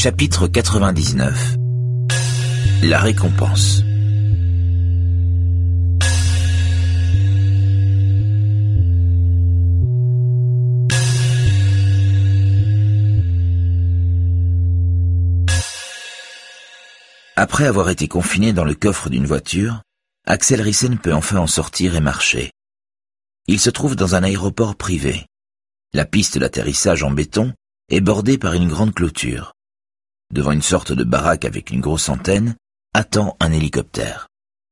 Chapitre 99. La récompense. Après avoir été confiné dans le coffre d'une voiture, Axel Rissen peut enfin en sortir et marcher. Il se trouve dans un aéroport privé. La piste d'atterrissage en béton est bordée par une grande clôture. Devant une sorte de baraque avec une grosse antenne, attend un hélicoptère.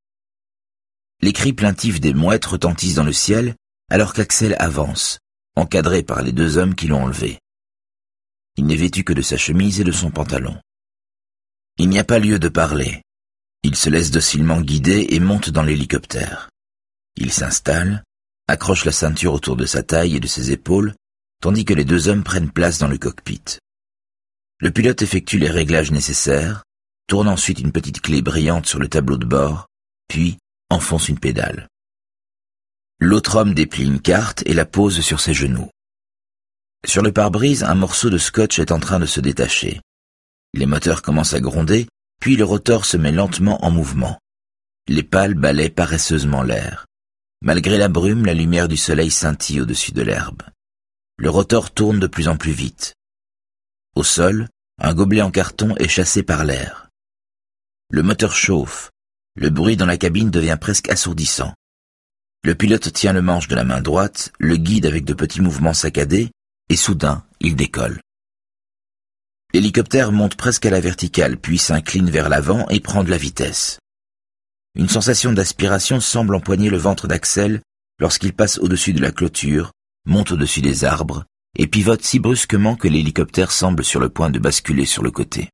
Les cris plaintifs des mouettes retentissent dans le ciel alors qu'Axel avance, encadré par les deux hommes qui l'ont enlevé. Il n'est vêtu que de sa chemise et de son pantalon. Il n'y a pas lieu de parler. Il se laisse docilement guider et monte dans l'hélicoptère. Il s'installe, accroche la ceinture autour de sa taille et de ses épaules, tandis que les deux hommes prennent place dans le cockpit. Le pilote effectue les réglages nécessaires, tourne ensuite une petite clé brillante sur le tableau de bord, puis enfonce une pédale. L'autre homme déplie une carte et la pose sur ses genoux. Sur le pare-brise, un morceau de scotch est en train de se détacher. Les moteurs commencent à gronder, puis le rotor se met lentement en mouvement. Les pales balaient paresseusement l'air. Malgré la brume, la lumière du soleil scintille au-dessus de l'herbe. Le rotor tourne de plus en plus vite. Au sol, un gobelet en carton est chassé par l'air. Le moteur chauffe. Le bruit dans la cabine devient presque assourdissant. Le pilote tient le manche de la main droite, le guide avec de petits mouvements saccadés, et soudain, il décolle. L'hélicoptère monte presque à la verticale, puis s'incline vers l'avant et prend de la vitesse. Une sensation d'aspiration semble empoigner le ventre d'Axel lorsqu'il passe au-dessus de la clôture, monte au-dessus des arbres, et pivote si brusquement que l'hélicoptère semble sur le point de basculer sur le côté.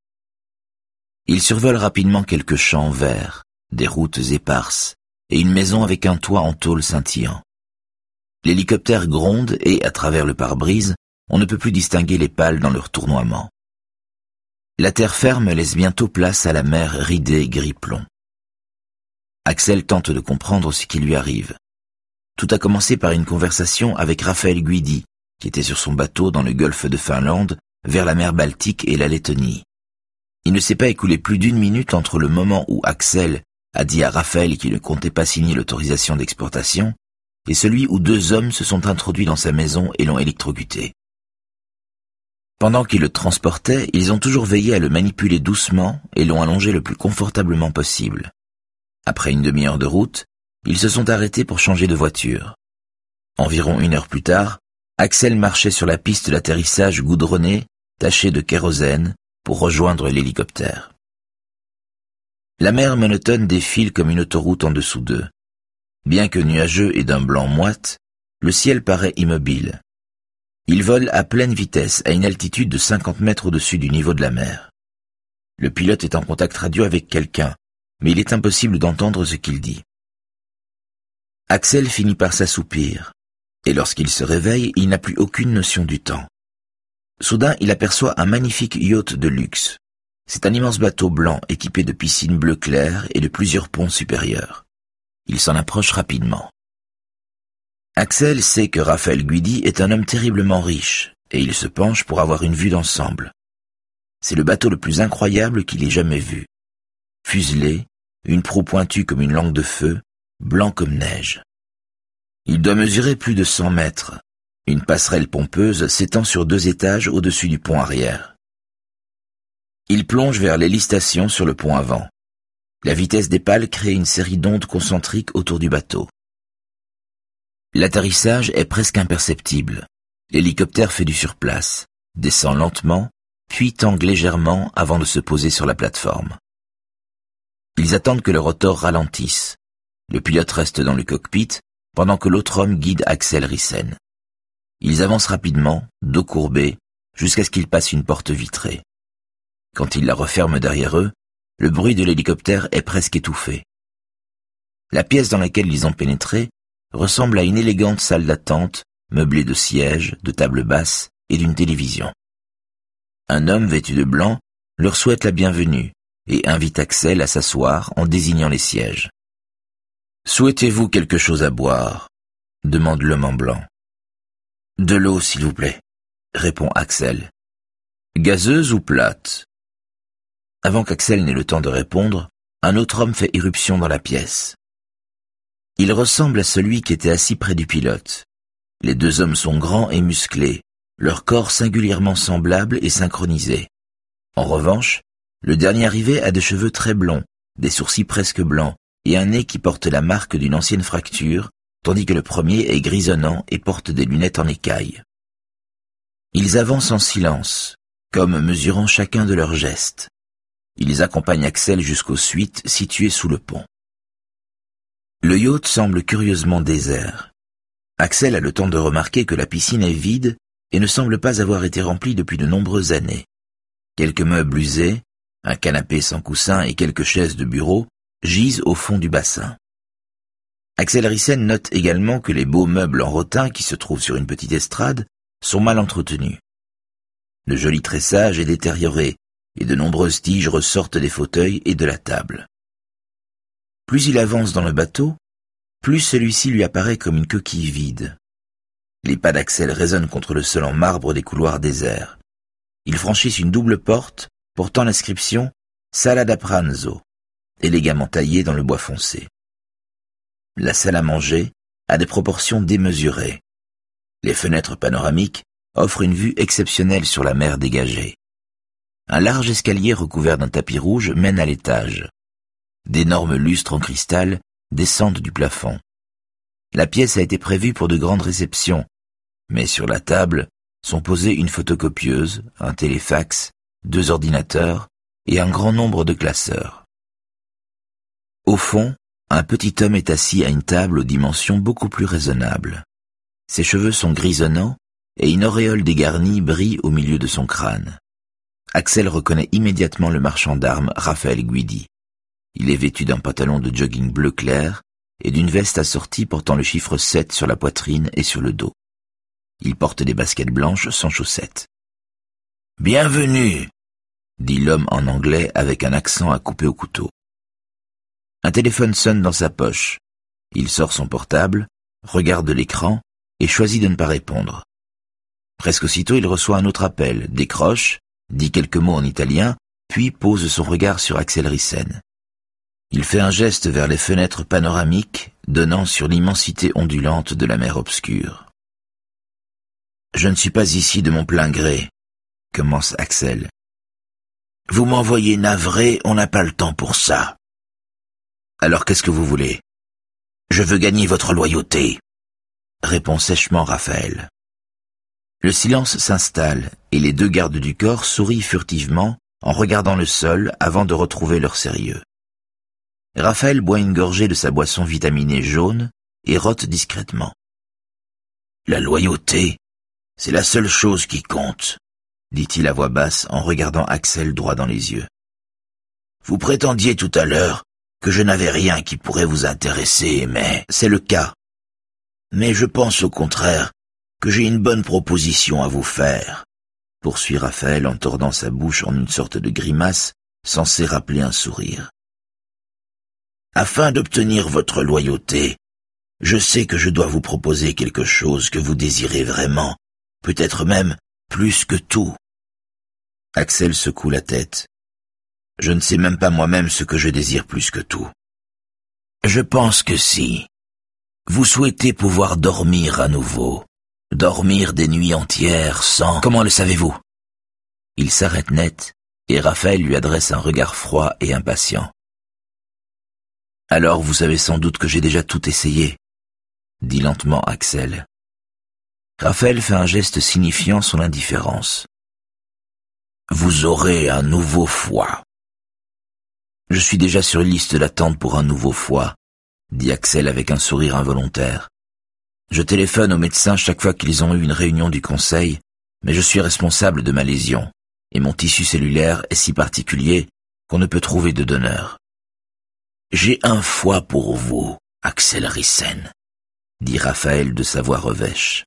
Il survole rapidement quelques champs verts, des routes éparses, et une maison avec un toit en tôle scintillant. L'hélicoptère gronde et, à travers le pare-brise, on ne peut plus distinguer les pales dans leur tournoiement. La terre ferme laisse bientôt place à la mer ridée gris-plomb. Axel tente de comprendre ce qui lui arrive. Tout a commencé par une conversation avec Raphaël Guidi, qui était sur son bateau dans le golfe de Finlande, vers la mer Baltique et la Lettonie. Il ne s'est pas écoulé plus d'une minute entre le moment où Axel a dit à Raphaël qu'il ne comptait pas signer l'autorisation d'exportation et celui où deux hommes se sont introduits dans sa maison et l'ont électrocuté. Pendant qu'ils le transportaient, ils ont toujours veillé à le manipuler doucement et l'ont allongé le plus confortablement possible. Après une demi-heure de route, ils se sont arrêtés pour changer de voiture. Environ 1 heure plus tard, Axel marchait sur la piste d'atterrissage goudronnée, tachée de kérosène, pour rejoindre l'hélicoptère. La mer monotone défile comme une autoroute en dessous d'eux. Bien que nuageux et d'un blanc moite, le ciel paraît immobile. Ils volent à pleine vitesse, à une altitude de 50 mètres au-dessus du niveau de la mer. Le pilote est en contact radio avec quelqu'un, mais il est impossible d'entendre ce qu'il dit. Axel finit par s'assoupir, et lorsqu'il se réveille, il n'a plus aucune notion du temps. Soudain, il aperçoit un magnifique yacht de luxe. C'est un immense bateau blanc équipé de piscines bleu clair et de plusieurs ponts supérieurs. Il s'en approche rapidement. Axel sait que Raphaël Guidi est un homme terriblement riche, et il se penche pour avoir une vue d'ensemble. C'est le bateau le plus incroyable qu'il ait jamais vu. Fuselé, une proue pointue comme une langue de feu, blanc comme neige. Il doit mesurer plus de 100 mètres. Une passerelle pompeuse s'étend sur 2 étages au-dessus du pont arrière. Il plonge vers l'hélistation sur le pont avant. La vitesse des pales crée une série d'ondes concentriques autour du bateau. L'atterrissage est presque imperceptible. L'hélicoptère fait du surplace, descend lentement, puis tangue légèrement avant de se poser sur la plateforme. Ils attendent que le rotor ralentisse. Le pilote reste dans le cockpit, pendant que l'autre homme guide Axel Rissen. Ils avancent rapidement, dos courbé, jusqu'à ce qu'ils passent une porte vitrée. Quand ils la referment derrière eux, le bruit de l'hélicoptère est presque étouffé. La pièce dans laquelle ils ont pénétré ressemble à une élégante salle d'attente, meublée de sièges, de tables basses et d'une télévision. Un homme vêtu de blanc leur souhaite la bienvenue et invite Axel à s'asseoir en désignant les sièges. « Souhaitez-vous quelque chose à boire ?» demande l'homme en blanc. « De l'eau, s'il vous plaît », répond Axel. Gazeuse ou plate? Avant qu'Axel n'ait le temps de répondre, un autre homme fait irruption dans la pièce. Il ressemble à celui qui était assis près du pilote. Les deux hommes sont grands et musclés, leurs corps singulièrement semblables et synchronisés. En revanche, le dernier arrivé a des cheveux très blonds, des sourcils presque blancs et un nez qui porte la marque d'une ancienne fracture, tandis que le premier est grisonnant et porte des lunettes en écaille. Ils avancent en silence, comme mesurant chacun de leurs gestes. Ils accompagnent Axel jusqu'aux suites situées sous le pont. Le yacht semble curieusement désert. Axel a le temps de remarquer que la piscine est vide et ne semble pas avoir été remplie depuis de nombreuses années. Quelques meubles usés, un canapé sans coussin et quelques chaises de bureau gisent au fond du bassin. Axel Rissen note également que les beaux meubles en rotin qui se trouvent sur une petite estrade sont mal entretenus. Le joli tressage est détérioré et de nombreuses tiges ressortent des fauteuils et de la table. Plus il avance dans le bateau, plus celui-ci lui apparaît comme une coquille vide. Les pas d'Axel résonnent contre le sol en marbre des couloirs déserts. Ils franchissent une double porte portant l'inscription « Sala da pranzo », élégamment taillée dans le bois foncé. La salle à manger a des proportions démesurées. Les fenêtres panoramiques offrent une vue exceptionnelle sur la mer dégagée. Un large escalier recouvert d'un tapis rouge mène à l'étage. D'énormes lustres en cristal descendent du plafond. La pièce a été prévue pour de grandes réceptions, mais sur la table sont posées une photocopieuse, un téléfax, 2 ordinateurs et un grand nombre de classeurs. Au fond, un petit homme est assis à une table aux dimensions beaucoup plus raisonnables. Ses cheveux sont grisonnants et une auréole dégarnie brille au milieu de son crâne. Axel reconnaît immédiatement le marchand d'armes Raphaël Guidi. Il est vêtu d'un pantalon de jogging bleu clair et d'une veste assortie portant le chiffre 7 sur la poitrine et sur le dos. Il porte des baskets blanches sans chaussettes. « Bienvenue !» dit l'homme en anglais avec un accent à couper au couteau. Un téléphone sonne dans sa poche. Il sort son portable, regarde l'écran et choisit de ne pas répondre. Presque aussitôt, il reçoit un autre appel, décroche, dit quelques mots en italien, puis pose son regard sur Axel Rissen. Il fait un geste vers les fenêtres panoramiques donnant sur l'immensité ondulante de la mer obscure. « Je ne suis pas ici de mon plein gré, » commence Axel. « Vous m'envoyez navré, on n'a pas le temps pour ça. »« Alors qu'est-ce que vous voulez ?»« Je veux gagner votre loyauté, » répond sèchement Raphaël. Le silence s'installe et les deux gardes du corps sourient furtivement en regardant le sol avant de retrouver leur sérieux. Raphaël boit une gorgée de sa boisson vitaminée jaune et rote discrètement. « La loyauté, c'est la seule chose qui compte, » dit-il à voix basse en regardant Axel droit dans les yeux. « Vous prétendiez tout à l'heure que je n'avais rien qui pourrait vous intéresser, mais c'est le cas. Mais je pense au contraire que j'ai une bonne proposition à vous faire, » poursuit Raphaël en tordant sa bouche en une sorte de grimace censée rappeler un sourire. Afin d'obtenir votre loyauté, je sais que je dois vous proposer quelque chose que vous désirez vraiment, peut-être même plus que tout. Axel secoue la tête. Je ne sais même pas moi-même ce que je désire plus que tout. Je pense que si. Vous souhaitez pouvoir dormir à nouveau, dormir des nuits entières sans... Comment le savez-vous? Il s'arrête net et Raphaël lui adresse un regard froid et impatient. Alors vous savez sans doute que j'ai déjà tout essayé, dit lentement Axel. Raphaël fait un geste signifiant son indifférence. Vous aurez un nouveau foie. Je suis déjà sur une liste d'attente pour un nouveau foie, dit Axel avec un sourire involontaire. Je téléphone aux médecins chaque fois qu'ils ont eu une réunion du conseil, mais je suis responsable de ma lésion, et mon tissu cellulaire est si particulier qu'on ne peut trouver de donneur. J'ai un foie pour vous, Axel Rissen, dit Raphaël de sa voix revêche.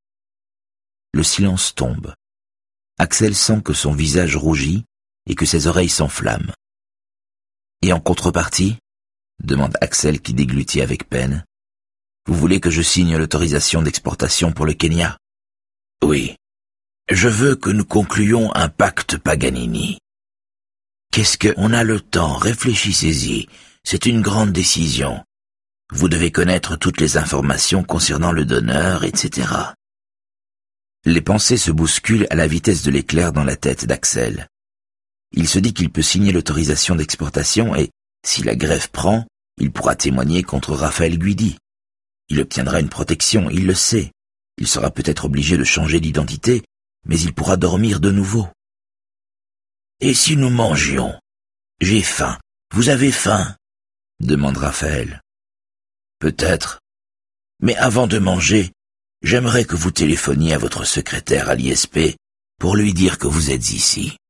Le silence tombe. Axel sent que son visage rougit et que ses oreilles s'enflamment. Et en contrepartie, demande Axel qui déglutit avec peine, vous voulez que je signe l'autorisation d'exportation pour le Kenya? Oui. Je veux que nous concluions un pacte Paganini. Qu'est-ce que... On a le temps, réfléchissez-y. C'est une grande décision. Vous devez connaître toutes les informations concernant le donneur, etc. Les pensées se bousculent à la vitesse de l'éclair dans la tête d'Axel. Il se dit qu'il peut signer l'autorisation d'exportation et, si la grève prend, il pourra témoigner contre Raphaël Guidi. Il obtiendra une protection, il le sait. Il sera peut-être obligé de changer d'identité, mais il pourra dormir de nouveau. Et si nous mangions? J'ai faim. Vous avez faim? Demande Raphaël. Peut-être. Mais avant de manger, j'aimerais que vous téléphoniez à votre secrétaire à l'ISP pour lui dire que vous êtes ici.